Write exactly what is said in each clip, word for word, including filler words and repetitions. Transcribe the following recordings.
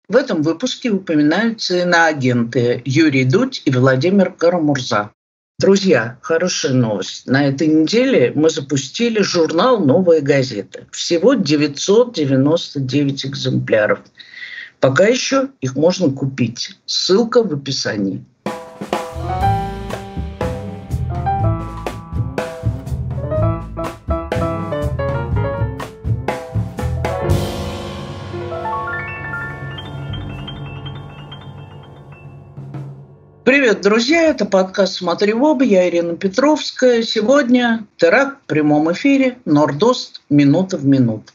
В этом выпуске упоминаются иноагенты Юрий Дудь и Владимир Карамурза. Друзья, хорошая новость. На этой неделе мы запустили журнал «Новая газета». Всего девятьсот девяносто девять экземпляров. Пока еще их можно купить. Ссылка в описании. Привет, друзья! Это подкаст «Смотри в оба». Я Ирина Петровская. Сегодня теракт в прямом эфире. Нордост. Минута в минуту.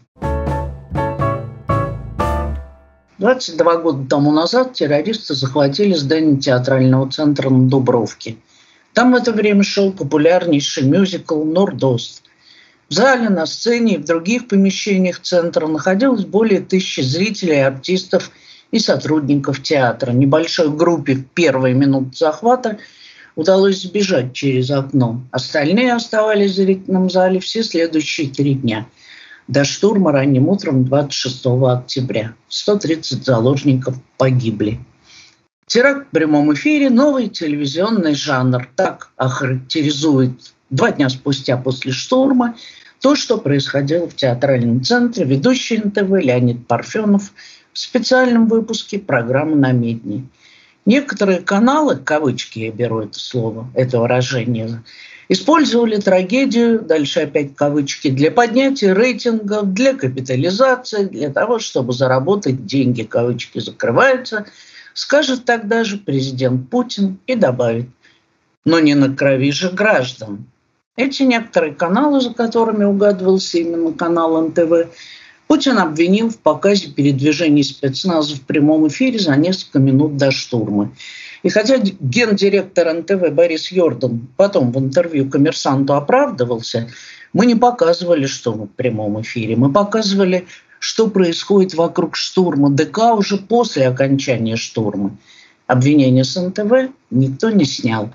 двадцать два года тому назад террористы захватили здание театрального центра на Дубровке. Там в это время шел популярнейший мюзикл «Нордост». В зале, на сцене и в других помещениях центра находилось более тысячи зрителей, артистов и сотрудников театра. Небольшой группе в первые минуты захвата удалось сбежать через окно. Остальные оставались в зрительном зале все следующие три дня. До штурма ранним утром двадцать шестого октября. сто тридцать заложников погибли. Теракт в прямом эфире – новый телевизионный жанр. Так охарактеризует два дня спустя после штурма то, что происходило в театральном центре ведущий эн тэ вэ Леонид Парфенов в специальном выпуске программы «Намедни». Некоторые каналы, кавычки я беру это слово, это выражение, использовали трагедию, дальше опять кавычки, для поднятия рейтингов, для капитализации, для того, чтобы заработать деньги, кавычки закрываются, скажет тогда же президент Путин и добавит: но не на крови же граждан. Эти некоторые каналы, за которыми угадывался именно канал эн тэ вэ, Путин обвинил в показе передвижений спецназа в прямом эфире за несколько минут до штурма. И хотя гендиректор эн тэ вэ Борис Йордан потом в интервью «Коммерсанту» оправдывался, мы не показывали, что мы в прямом эфире. Мы показывали, что происходит вокруг штурма дэ ка уже после окончания штурма. Обвинения с эн тэ вэ никто не снял.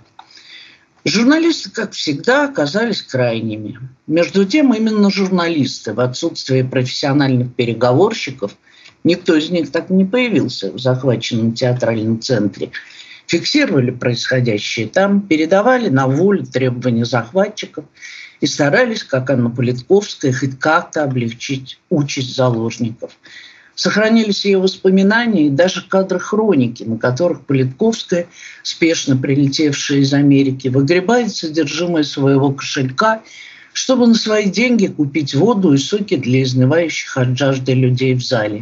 Журналисты, как всегда, оказались крайними. Между тем, именно журналисты, в отсутствие профессиональных переговорщиков, никто из них так и не появился в захваченном театральном центре, фиксировали происходящее там, передавали на волю требования захватчиков и старались, как Анна Политковская, хоть как-то облегчить участь заложников. Сохранились ее воспоминания и даже кадры хроники, на которых Политковская, спешно прилетевшая из Америки, выгребает содержимое своего кошелька, чтобы на свои деньги купить воду и соки для изнывающих от жажды людей в зале.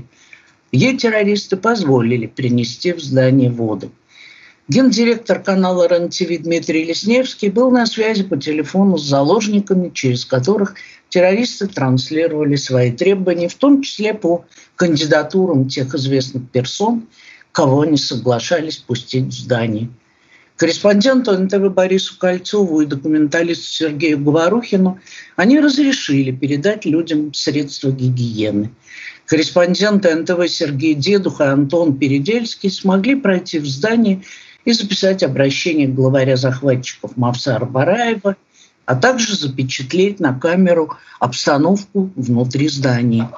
Ей террористы позволили принести в здание воду. Гендиректор канала эр эн тэ вэ Дмитрий Лесневский был на связи по телефону с заложниками, через которых террористы транслировали свои требования, в том числе по кандидатурам тех известных персон, кого они соглашались пустить в здание. Корреспонденту эн тэ вэ Борису Кольцову и документалисту Сергею Говорухину они разрешили передать людям средства гигиены. Корреспонденты эн тэ вэ Сергей Дедух и Антон Передельский смогли пройти в здание и записать обращение главаря захватчиков Мавсара Бараева, а также запечатлеть на камеру обстановку внутри здания.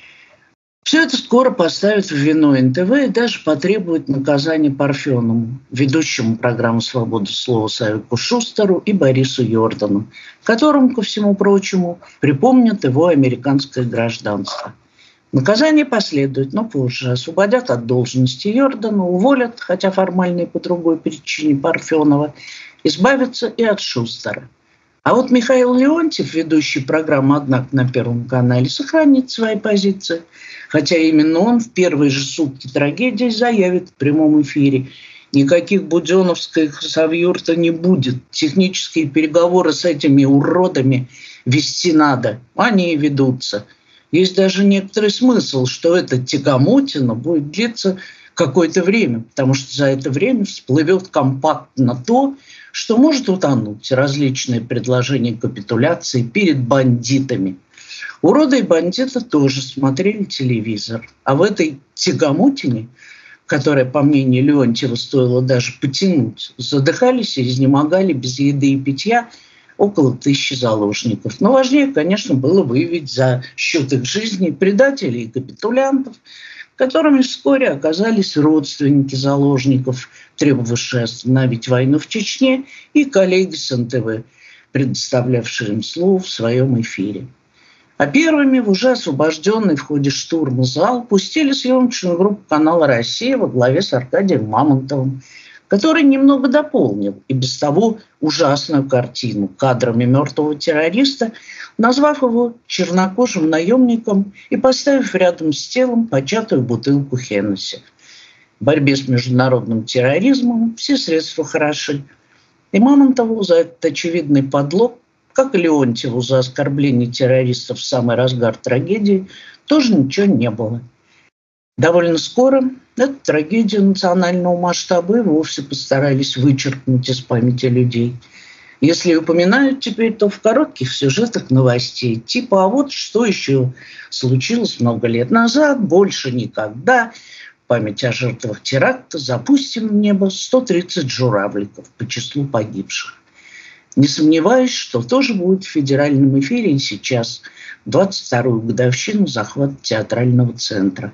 Все это скоро поставят в вину эн тэ вэ и даже потребует наказания Парфенову, ведущему программу «Свобода слова» Савику Шустеру и Борису Йордану, которым, ко всему прочему, припомнят его американское гражданство. Наказание последует, но позже. Освободят от должности Йордана, уволят, хотя формально и по другой причине, Парфенова, избавятся и от Шустера. А вот Михаил Леонтьев, ведущий программу «Однако» на Первом канале, сохранит свои позиции. Хотя именно он в первые же сутки трагедии заявит в прямом эфире: никаких буденовских совьюрта не будет. Технические переговоры с этими уродами вести надо. Они и ведутся. Есть даже некоторый смысл, что эта тягомотина будет длиться какое-то время, потому что за это время всплывет компактно то, что может утонуть. Различные предложения капитуляции перед бандитами. Уроды и бандиты тоже смотрели телевизор. А в этой тягомотине, которая, по мнению Леонтьева, стоило даже потянуть, задыхались и изнемогали без еды и питья около тысячи заложников. Но важнее, конечно, было выявить за счет их жизни предателей и капитулянтов, которыми вскоре оказались родственники заложников, требовавшие остановить войну в Чечне, и коллеги с эн тэ вэ, предоставлявшие им слово в своем эфире. А первыми в уже освобожденный в ходе штурма зал пустили съемочную группу канала «Россия» во главе с Аркадием Мамонтовым, который немного дополнил и без того ужасную картину кадрами мертвого террориста, назвав его чернокожим наемником и поставив рядом с телом початую бутылку Хеннесси. В борьбе с международным терроризмом все средства хороши. И Мамонтову за этот очевидный подлог, как и Леонтьеву за оскорбление террористов в самый разгар трагедии, тоже ничего не было. Довольно скоро эту трагедию национального масштаба и вовсе постарались вычеркнуть из памяти людей. Если упоминают теперь, то в коротких сюжетах новостей, типа «А вот что еще случилось много лет назад, больше никогда», в память о жертвах теракта запустим в небо сто тридцать журавликов по числу погибших. Не сомневаюсь, что тоже будет в федеральном эфире и сейчас, двадцать вторую годовщину захвата театрального центра.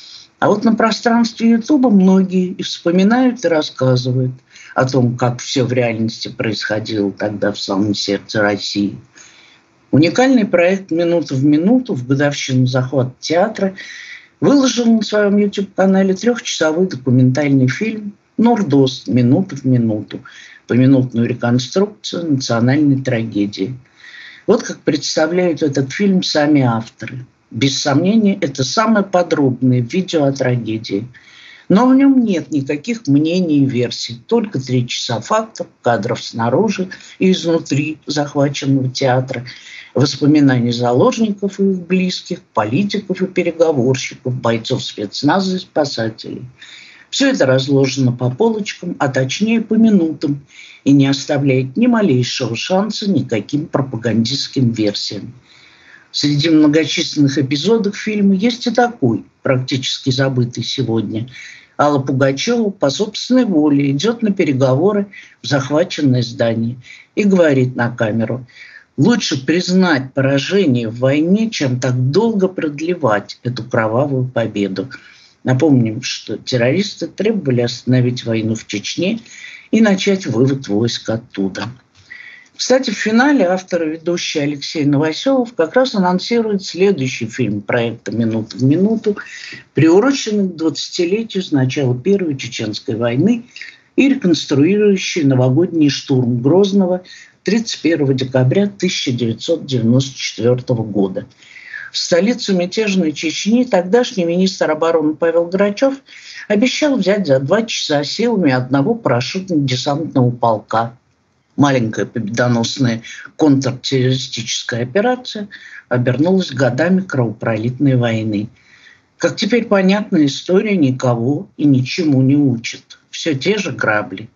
А вот на пространстве Ютуба многие и вспоминают, и рассказывают о том, как все в реальности происходило тогда в самом сердце России. Уникальный проект «Минута в минуту» в годовщину захвата театра выложил на своем YouTube-канале трехчасовой документальный фильм «Нордост. Минута в минуту», поминутную реконструкцию национальной трагедии. Вот как представляют этот фильм сами авторы. Без сомнения, это самое подробное видео о трагедии. Но в нем нет никаких мнений и версий, только три часа фактов, кадров снаружи и изнутри захваченного театра, воспоминаний заложников и их близких, политиков и переговорщиков, бойцов спецназа и спасателей. Все это разложено по полочкам, а точнее по минутам, и не оставляет ни малейшего шанса никаким пропагандистским версиям. Среди многочисленных эпизодов фильма есть и такой, практически забытый сегодня. Алла Пугачева по собственной воле идет на переговоры в захваченное здание и говорит на камеру: «Лучше признать поражение в войне, чем так долго продлевать эту кровавую победу». Напомним, что террористы требовали остановить войну в Чечне и начать вывод войск оттуда. Кстати, в финале автор и ведущий Алексей Новоселов как раз анонсирует следующий фильм проекта «Минута в минуту», приуроченный к двадцатилетию с начала Первой Чеченской войны и реконструирующий новогодний штурм Грозного тридцать первого декабря тысяча девятьсот девяносто четвёртого года. В столицу мятежной Чечни тогдашний министр обороны Павел Грачев обещал взять за два часа силами одного парашютно-десантного полка. Маленькая победоносная контртеррористическая операция обернулась годами кровопролитной войны. Как теперь понятно, история никого и ничему не учит. Все те же грабли.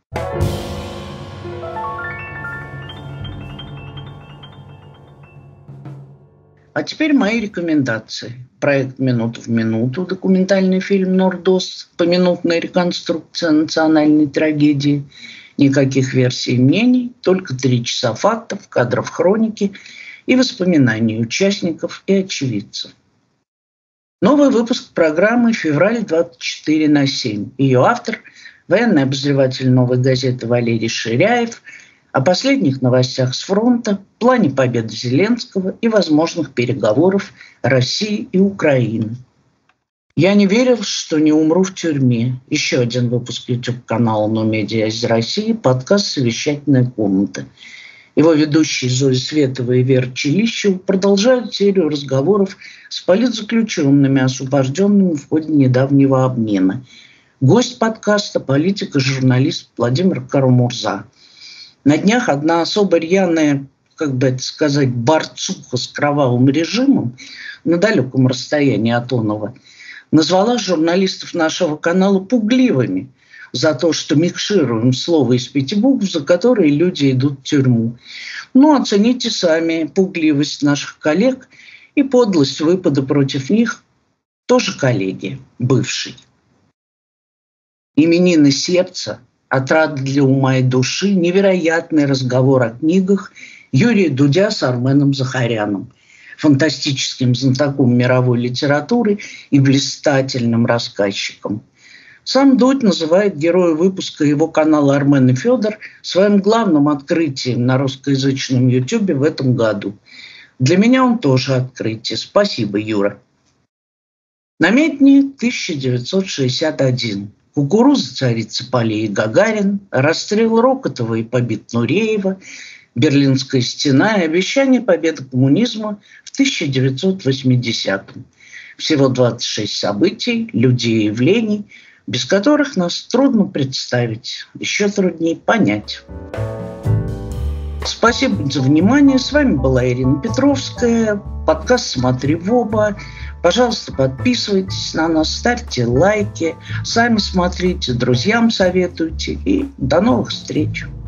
А теперь мои рекомендации. Проект «Минута в минуту», документальный фильм «Нордост», поминутная реконструкция национальной трагедии. Никаких версий и мнений, только три часа фактов, кадров хроники и воспоминаний участников и очевидцев. Новый выпуск программы «Февраль двадцать четыре на семь». Ее автор – военный обозреватель «Новой газеты» Валерий Ширяев. О последних новостях с фронта, плане победы Зеленского и возможных переговоров России и Украины. Я не верил, что не умру в тюрьме. Еще один выпуск YouTube-канала «Но Медиа из России», подкаст «Совещательная комната». Его ведущие Зоя Светова и Вера Челищева продолжают серию разговоров с политзаключенными, освобожденными в ходе недавнего обмена. Гость подкаста – политик и журналист Владимир Карамурза. На днях одна особо рьяная, как бы это сказать, борцуха с кровавым режимом на далеком расстоянии от оного назвала журналистов нашего канала пугливыми за то, что микшируем слово из пяти букв, за которые люди идут в тюрьму. Ну, оцените сами пугливость наших коллег и подлость выпада против них тоже коллеги, бывшие. Именины сердца, отрада для ума и души, невероятный разговор о книгах Юрия Дудя с Арменом Захаряном. фантастическим знатоком мировой литературы и блистательным рассказчиком. Сам Дудь называет героя выпуска его канала «Армен и Федор» своим главным открытием на русскоязычном Ютубе в этом году. Для меня он тоже открытие. Спасибо, Юра. Намедни тысяча девятьсот шестьдесят один. Кукуруза царицы полей и Гагарин, расстрел Рокотова и побед Нуреева, Берлинская стена и обещание победы коммунизма в тысяча девятьсот восьмидесятом. Всего двадцать шесть событий, людей и явлений, без которых нас трудно представить, еще труднее понять. Спасибо за внимание. С вами была Ирина Петровская. Подкаст «Смотри в оба». Пожалуйста, подписывайтесь на нас, ставьте лайки, сами смотрите, друзьям советуйте. И до новых встреч.